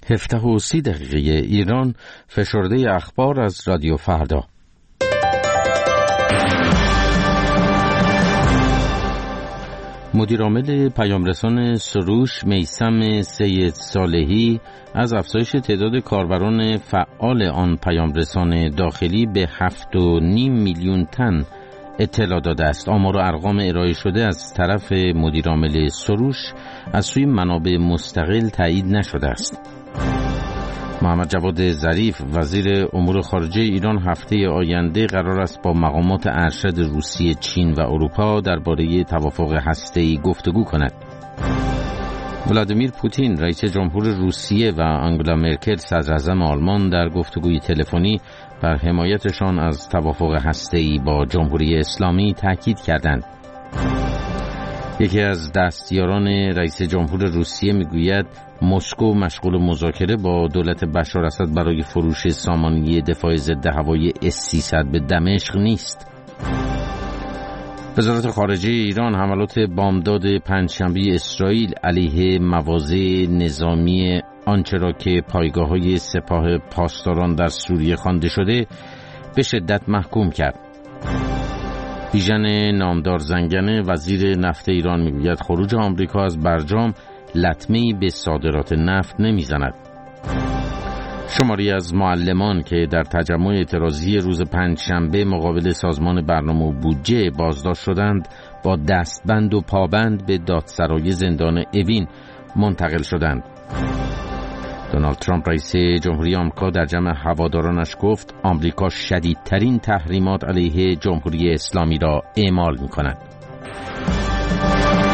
17:30 ایران، فشرده اخبار از رادیو فردا. مدیرعامل پیامرسان سروش میثم سید صالحی از افزایش تعداد کاربران فعال آن پیامرسان داخلی به 7.5 میلیون تن اطلاع داده است. آمار و ارقام ارائه شده از طرف مدیرعامل سروش از سوی منابع مستقل تایید نشده است. محمد جواد ظریف وزیر امور خارجه ایران هفته آینده قرار است با مقامات ارشد روسیه، چین و اروپا درباره توافق هسته‌ای گفتگو کند. ولادیمیر پوتین رئیس جمهور روسیه و آنگلا مرکل صدر اعظم آلمان در گفتگوی تلفنی بر حمایتشان از توافق هسته‌ای با جمهوری اسلامی تاکید کردند. یکی از دستیاران رئیس جمهور روسیه میگوید مسکو مشغول مذاکره با دولت بشار اسد برای فروش سامانه دفاع ضد هوایی S-300 به دمشق نیست. وزارت خارجه ایران حملات بامداد پنجشنبه اسرائیل علیه مواضع نظامی آنچه را که پایگاه‌های سپاه پاسداران در سوریه خوانده شده به شدت محکوم کرد. بیژن نامدار زنگنه وزیر نفت ایران میگوید خروج آمریکا از برجام لطمه‌ای به صادرات نفت نمیزند. شماری از معلمان که در تجمع اعتراضی روز پنجشنبه مقابل سازمان برنامه و بودجه بازداشت شدند با دستبند و پابند به دادسرای زندان اوین منتقل شدند. دونالد ترامپ رئیس جمهوری آمریکا در جمع هوادارانش گفت آمریکا شدیدترین تحریمات علیه جمهوری اسلامی را اعمال می‌کند.